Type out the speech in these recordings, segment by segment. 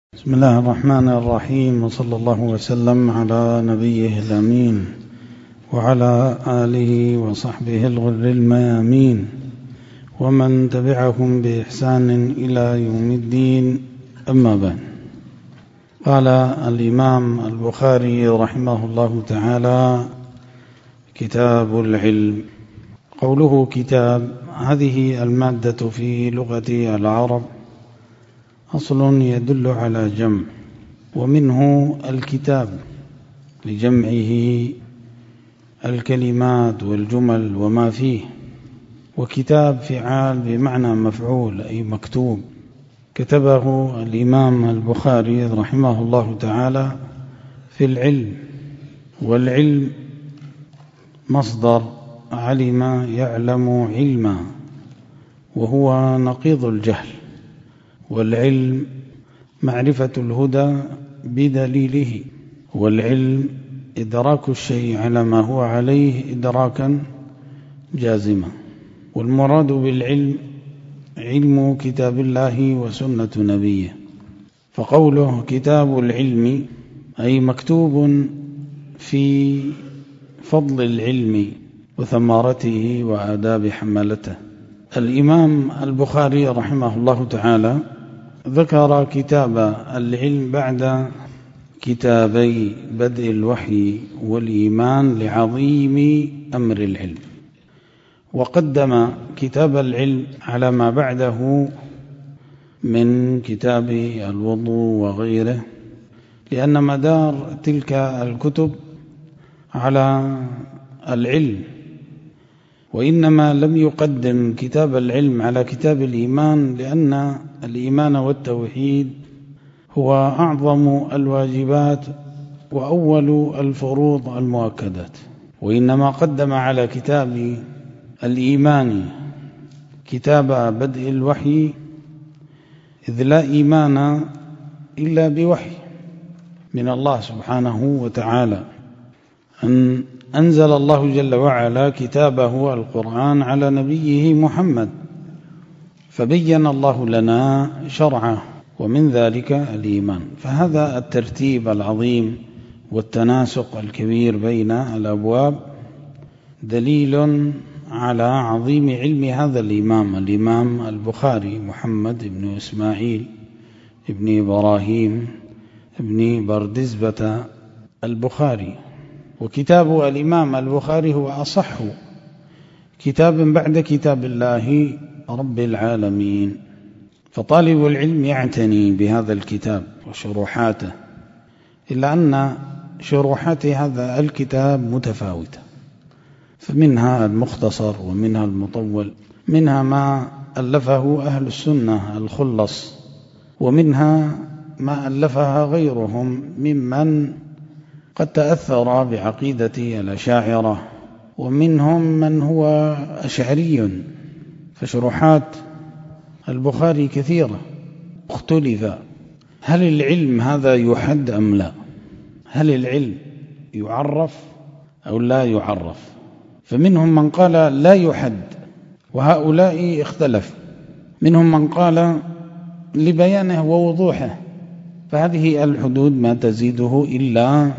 بسم الله الرحمن الرحيم، وصلى الله وسلم على نبيه الأمين وعلى آله وصحبه الغر الميامين ومن تبعهم بإحسان إلى يوم الدين. أما بعد، قال الإمام البخاري رحمه الله تعالى: كتاب العلم. قوله كتاب، هذه المادة في لغة العرب أصل يدل على جمع، ومنه الكتاب لجمعه الكلمات والجمل وما فيه، وكتاب فعال بمعنى مفعول أي مكتوب. كتبه الإمام البخاري رحمه الله تعالى في العلم، والعلم مصدر علم يعلم علما، وهو نقيض الجهل، والعلم معرفة الهدى بدليله، والعلم إدراك الشيء على ما هو عليه إدراكا جازما. والمراد بالعلم علم كتاب الله وسنة نبيه. فقوله كتاب العلم أي مكتوب في فضل العلم وثمارته وآداب حملته. الإمام البخاري رحمه الله تعالى ذكر كتاب العلم بعد كتابي بدء الوحي والإيمان لعظيم أمر العلم، وقدم كتاب العلم على ما بعده من كتاب الوضوء وغيره، لأن مدار تلك الكتب على العلم. وإنما لم يقدم كتاب العلم على كتاب الإيمان لأن الإيمان والتوحيد هو أعظم الواجبات وأول الفروض المؤكدات، وإنما قدم على كتاب الإيمان كتاب بدء الوحي، إذ لا إيمان إلا بوحي من الله سبحانه وتعالى. أن أنزل الله جل وعلا كتابه القرآن على نبيه محمد، فبين الله لنا شرعه، ومن ذلك الإيمان. فهذا الترتيب العظيم والتناسق الكبير بين الأبواب دليل على عظيم علم هذا الإمام البخاري محمد بن إسماعيل بن إبراهيم بن بردزبة البخاري. وكتاب الإمام البخاري هو أصح كتاب بعد كتاب الله رب العالمين، فطالب العلم يعتني بهذا الكتاب وشروحاته، إلا أن شروحات هذا الكتاب متفاوتة، فمنها المختصر ومنها المطول، منها ما ألفه أهل السنة الخلص، ومنها ما ألفها غيرهم ممن قد تأثر بعقيدة الأشاعرة، ومنهم من هو أشعري. فشروحات البخاري كثيرة، اختلف هل العلم هذا يحد أم لا، هل العلم يعرف أو لا يعرف. فمنهم من قال لا يحد، وهؤلاء اختلف. منهم من قال لبيانه ووضوحه، فهذه الحدود ما تزيده إلا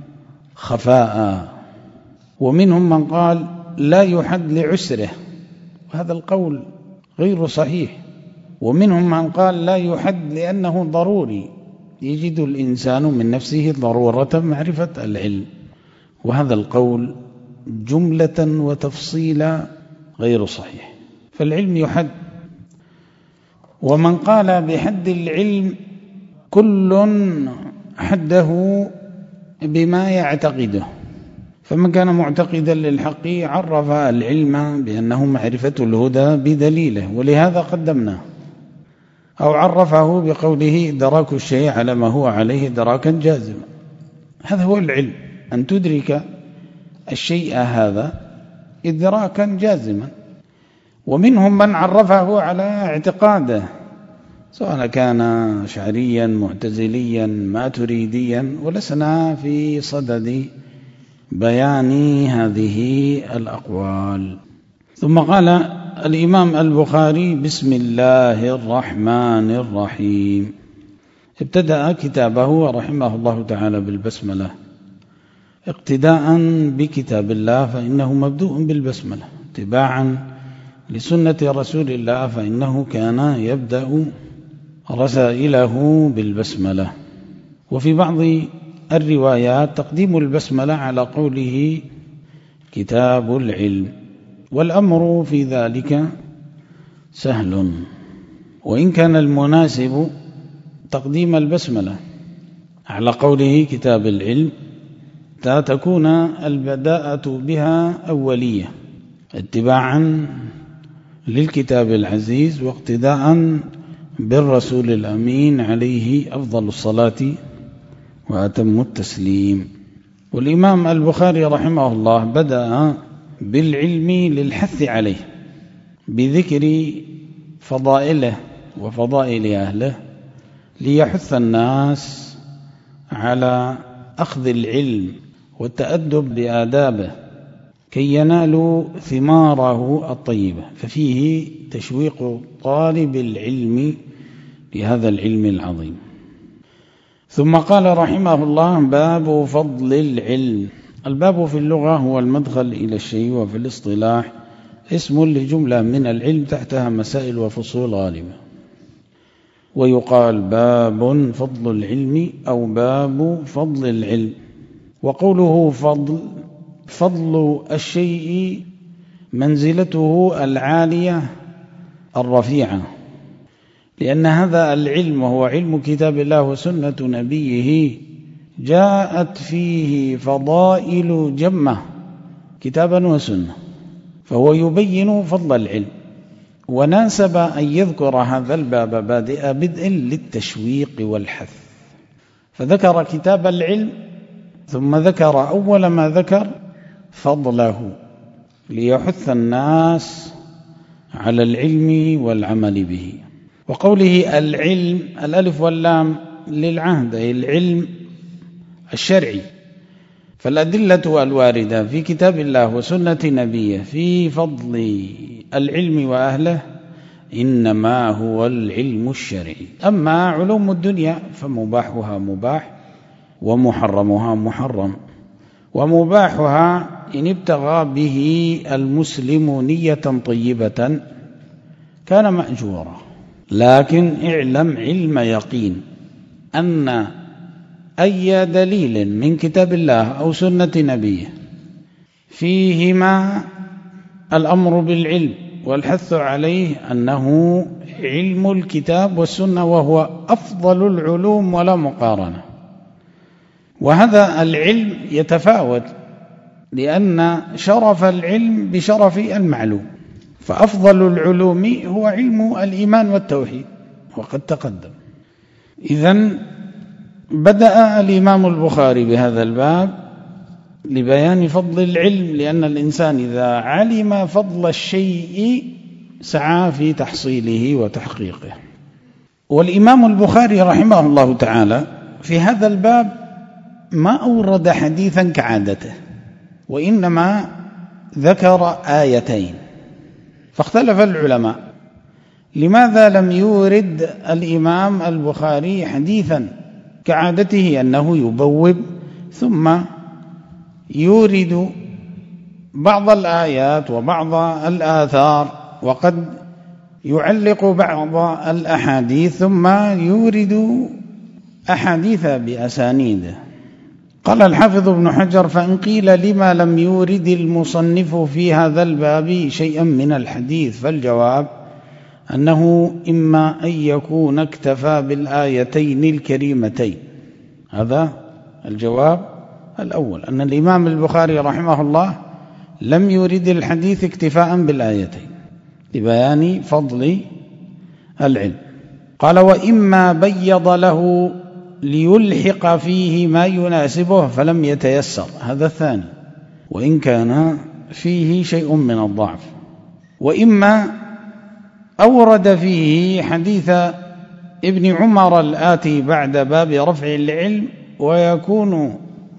خفاء. ومنهم من قال لا يحد لعسره، وهذا القول غير صحيح. ومنهم من قال لا يحد لأنه ضروري، يجد الإنسان من نفسه ضرورة معرفة العلم، وهذا القول جملة وتفصيلا غير صحيح. فالعلم يحد. ومن قال بحد العلم كل حده بما يعتقده، فمن كان معتقدا للحق عرف العلم بأنه معرفة الهدى بدليله، ولهذا قدمناه. أو عرفه بقوله إدراك الشيء على ما هو عليه إدراكا جازما. هذا هو العلم، أن تدرك الشيء هذا إدراكا جازما. ومنهم من عرفه على اعتقاده، سواء كان أشعريا معتزليا ماتريديا، ولسنا في صدد بيان هذه الأقوال. ثم قال الإمام البخاري: بسم الله الرحمن الرحيم. ابتدأ كتابه رحمه الله تعالى بالبسملة اقتداء بكتاب الله فإنه مبدوء بالبسملة، اتباعا لسنة رسول الله فإنه كان يبدأ رسائله بالبسملة. وفي بعض الروايات تقديم البسملة على قوله كتاب العلم، والأمر في ذلك سهل، وإن كان المناسب تقديم البسملة على قوله كتاب العلم تكون البداءة بها أولية اتباعا للكتاب العزيز واقتداء بالرسول الأمين عليه أفضل الصلاة وأتم التسليم. والإمام البخاري رحمه الله بدأ بالعلم للحث عليه بذكر فضائله وفضائل أهله ليحث الناس على أخذ العلم والتأدب بآدابه كي ينالوا ثماره الطيبة، ففيه تشويق طالب العلم لهذا العلم العظيم. ثم قال رحمه الله باب فضل العلم. الباب في اللغة هو المدخل إلى الشيء، وفي الاصطلاح اسم لجملة من العلم تحتها مسائل وفصول غالبة، ويقال باب فضل العلم أو باب فضل العلم. وقوله فضل الشيء منزلته العالية الرفيعة، لأن هذا العلم وهو علم كتاب الله وسنة نبيه جاءت فيه فضائل جمة كتابا وسنة، فهو يبين فضل العلم. وناسب أن يذكر هذا الباب بدء للتشويق والحث، فذكر كتاب العلم ثم ذكر أول ما ذكر فضله ليحث الناس على العلم والعمل به. وقوله العلم الألف واللام للعهد أي العلم الشرعي، فالأدلة الواردة في كتاب الله وسنة نبيه في فضل العلم وأهله إنما هو العلم الشرعي. أما علوم الدنيا فمباحها مباح ومحرمها محرم، ومباحها إن ابتغى به المسلم نية طيبة كان مأجورا، لكن اعلم علم يقين أن أي دليل من كتاب الله أو سنة نبيه فيهما الأمر بالعلم والحث عليه أنه علم الكتاب والسنة، وهو أفضل العلوم ولا مقارنة. وهذا العلم يتفاوت لأن شرف العلم بشرف المعلوم، فأفضل العلوم هو علم الإيمان والتوحيد وقد تقدم. إذن بدأ الإمام البخاري بهذا الباب لبيان فضل العلم، لأن الإنسان إذا علم فضل الشيء سعى في تحصيله وتحقيقه. والإمام البخاري رحمه الله تعالى في هذا الباب ما أورد حديثا كعادته، وإنما ذكر آيتين، فاختلف العلماء لماذا لم يورد الإمام البخاري حديثا كعادته أنه يبوب ثم يورد بعض الآيات وبعض الآثار، وقد يعلق بعض الأحاديث ثم يورد أحاديث بأسانيده. قال الحافظ ابن حجر فإن قيل لما لم يورد المصنف في هذا الباب شيئا من الحديث، فالجواب أنه إما أن يكون اكتفى بالآيتين الكريمتين. هذا الجواب الأول، أن الإمام البخاري رحمه الله لم يورد الحديث اكتفاء بالآيتين لبيان فضل العلم. قال وإما بيض له ليلحق فيه ما يناسبه فلم يتيسر، هذا الثاني، وإن كان فيه شيء من الضعف. وإما أورد فيه حديث ابن عمر الآتي بعد باب رفع العلم، ويكون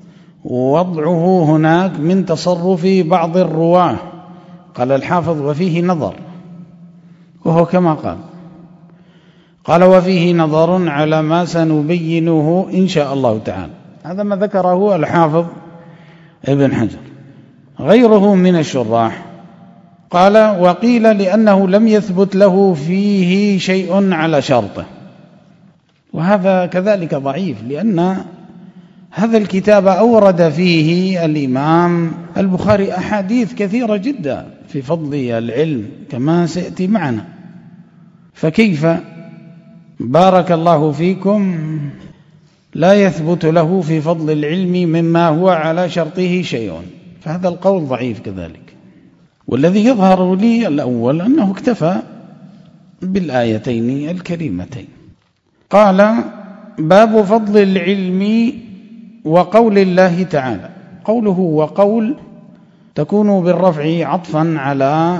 وضعه هناك من تصرف بعض الرواه. قال الحافظ وفيه نظر، وهو كما قال. قال وفيه نظر على ما سنبينه إن شاء الله تعالى. هذا ما ذكره الحافظ ابن حجر. غيره من الشراح قال وقيل لأنه لم يثبت له فيه شيء على شرطه، وهذا كذلك ضعيف، لأن هذا الكتاب أورد فيه الإمام البخاري أحاديث كثيرة جدا في فضل العلم كما سيأتي معنا، فكيف بارك الله فيكم لا يثبت له في فضل العلم مما هو على شرطه شيء؟ فهذا القول ضعيف كذلك. والذي يظهر لي الأول أنه اكتفى بالآيتين الكريمتين. قال باب فضل العلم وقول الله تعالى. قوله وقول تكون بالرفع عطفا على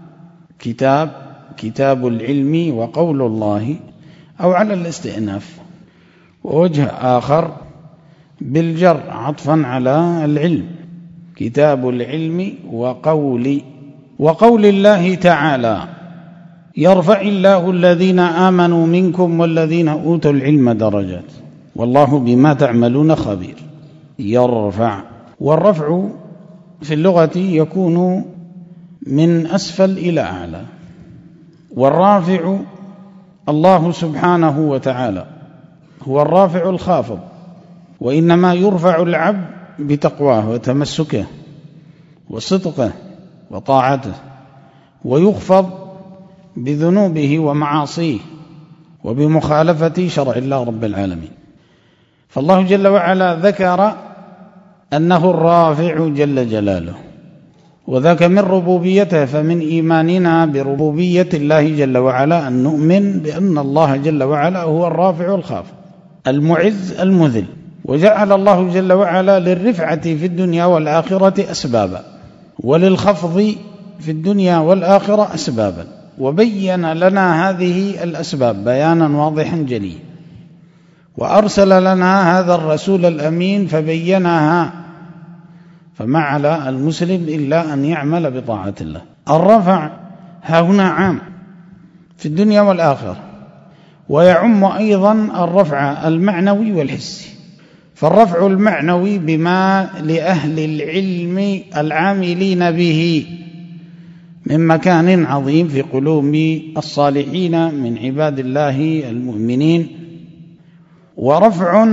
كتاب العلم وقول الله، أو على الاستئناف، ووجه آخر بالجر عطفا على العلم، كتاب العلم وقول الله تعالى يرفع الله الذين آمنوا منكم والذين أوتوا العلم درجات والله بما تعملون خبير. يرفع، والرفع في اللغة يكون من أسفل إلى أعلى، والرافع الله سبحانه وتعالى هو الرافع الخافض، وإنما يرفع العبد بتقواه وتمسكه وصدقه وطاعته، ويخفض بذنوبه ومعاصيه وبمخالفة شرع الله رب العالمين. فالله جل وعلا ذكر أنه الرافع جل جلاله، وذاك من ربوبيته، فمن إيماننا بربوبية الله جل وعلا أن نؤمن بأن الله جل وعلا هو الرافع الخافض المعز المذل، وجعل الله جل وعلا للرفعة في الدنيا والآخرة أسبابا، وللخفض في الدنيا والآخرة أسبابا، وبين لنا هذه الأسباب بيانا واضحا جليا، وأرسل لنا هذا الرسول الأمين فبينها، فما على المسلم إلا أن يعمل بطاعة الله. الرفع هنا عام في الدنيا والآخرة، ويعم أيضا الرفع المعنوي والحسي. فالرفع المعنوي بما لأهل العلم العاملين به من مكان عظيم في قلوب الصالحين من عباد الله المؤمنين، ورفع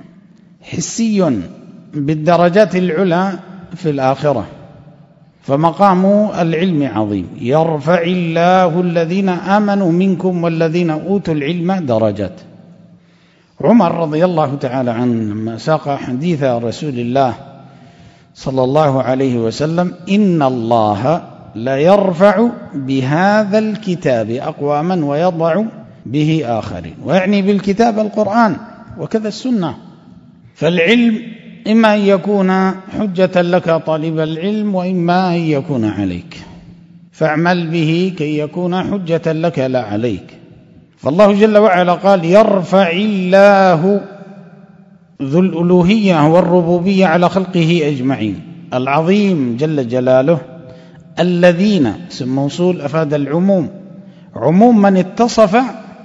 حسي بالدرجات العلى في الآخرة، فمقام العلم عظيم. يرفع الله الذين آمنوا منكم والذين أوتوا العلم درجات. عمر رضي الله تعالى عنه لما ساق حديث رسول الله صلى الله عليه وسلم إن الله لا يرفع بهذا الكتاب أقواما ويضع به آخرين، ويعني بالكتاب القرآن وكذا السنة. فالعلم إما أن يكون حجة لك طالب العلم، وإما أن يكون عليك، فاعمل به كي يكون حجة لك لا عليك. فالله جل وعلا قال يرفع الله ذو الألوهية والربوبية على خلقه أجمعين العظيم جل جلاله الذين، اسم موصول أفاد العموم، عموم من اتصف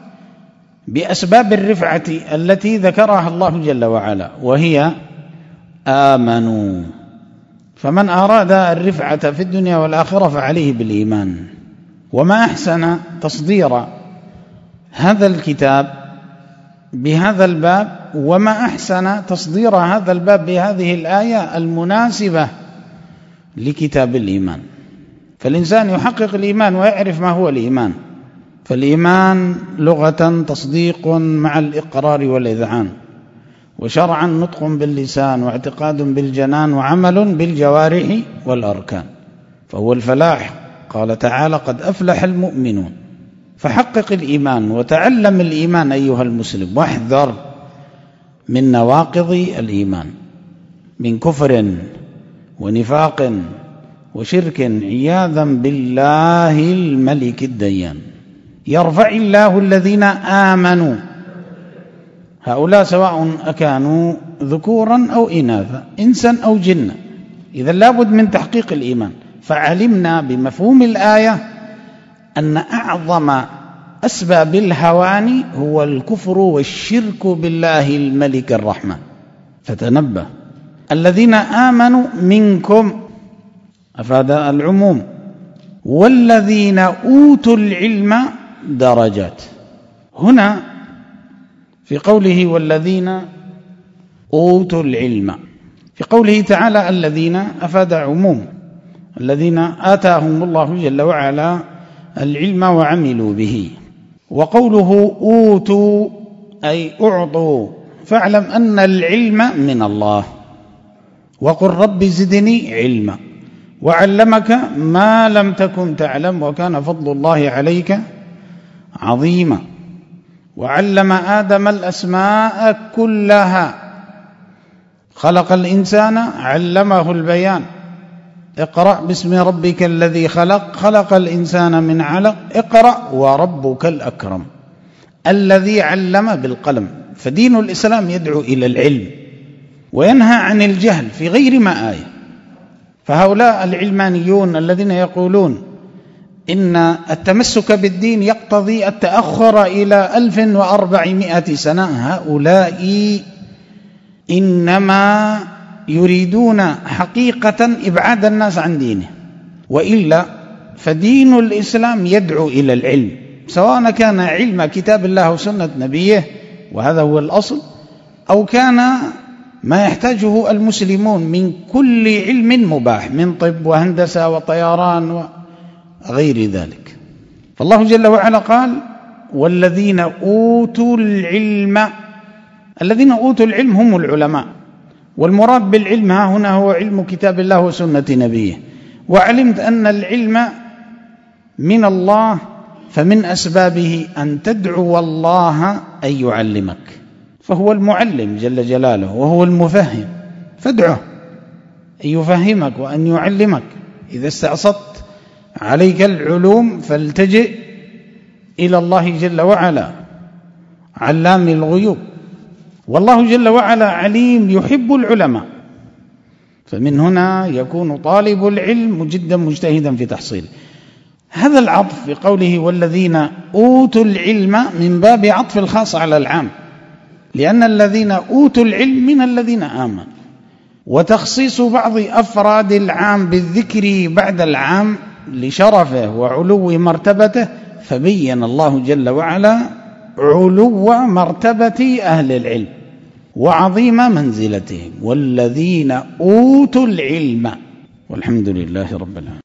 بأسباب الرفعة التي ذكرها الله جل وعلا، وهي آمنوا. فمن أراد الرفعة في الدنيا والآخرة فعليه بالإيمان. وما أحسن تصدير هذا الكتاب بهذا الباب، وما أحسن تصدير هذا الباب بهذه الآية المناسبة لكتاب الإيمان. فالإنسان يحقق الإيمان ويعرف ما هو الإيمان. فالإيمان لغة تصديق مع الإقرار والإذعان، وشرعا نطق باللسان واعتقاد بالجنان وعمل بالجوارح والأركان، فهو الفلاح. قال تعالى قد أفلح المؤمنون. فحقق الإيمان وتعلم الإيمان أيها المسلم، واحذر من نواقض الإيمان من كفر ونفاق وشرك عياذا بالله الملك الديان. يرفع الله الذين آمنوا، هؤلاء سواء أكانوا ذكورا أو إناثا، إنسا أو جنا، إذا لابد من تحقيق الإيمان. فعلمنا بمفهوم الآية أن أعظم أسباب الهوان هو الكفر والشرك بالله الملك الرحمن. فتنبه. الذين آمنوا منكم أفاد العموم، والذين أوتوا العلم درجات. هنا في قوله والذين أوتوا العلم، في قوله تعالى الذين أفاد عموم، الذين آتاهم الله جل وعلا العلم وعملوا به. وقوله أوتوا أي أعطوا، فاعلم أن العلم من الله، وقل رب زدني علما، وعلمك ما لم تكن تعلم وكان فضل الله عليك عظيما. وعلم آدم الأسماء كلها، خلق الإنسان علمه البيان، اقرأ باسم ربك الذي خلق، خلق الإنسان من علق، اقرأ وربك الأكرم الذي علم بالقلم. فدين الإسلام يدعو إلى العلم وينهى عن الجهل في غير ما آية. فهؤلاء العلمانيون الذين يقولون إن التمسك بالدين يقتضي التأخر إلى 1400 سنة، هؤلاء إنما يريدون حقيقة إبعاد الناس عن دينه، وإلا فدين الإسلام يدعو إلى العلم، سواء كان علم كتاب الله وسنة نبيه وهذا هو الأصل، أو كان ما يحتاجه المسلمون من كل علم مباح من طب وهندسة وطيران وغير ذلك. فالله جل وعلا قال والذين أوتوا العلم، الذين أوتوا العلم هم العلماء، والمراد بالعلم ها هنا هو علم كتاب الله وسنة نبيه. وعلمت أن العلم من الله، فمن أسبابه أن تدعو الله أن يعلمك، فهو المعلم جل جلاله وهو المفهم، فادعه أن يفهمك وأن يعلمك. إذا استعصت عليك العلوم فالتجئ إلى الله جل وعلا علام الغيوب، والله جل وعلا عليم يحب العلماء، فمن هنا يكون طالب العلم جدا مجتهدا في تحصيله. هذا العطف في قوله والذين أوتوا العلم من باب عطف الخاص على العام، لأن الذين أوتوا العلم من الذين آمنوا، وتخصيص بعض أفراد العام بالذكر بعد العام لشرفه وعلو مرتبته، فبين الله جل وعلا علو مرتبة أهل العلم وعظيم منزلتهم، والذين أوتوا العلم. والحمد لله رب العالمين.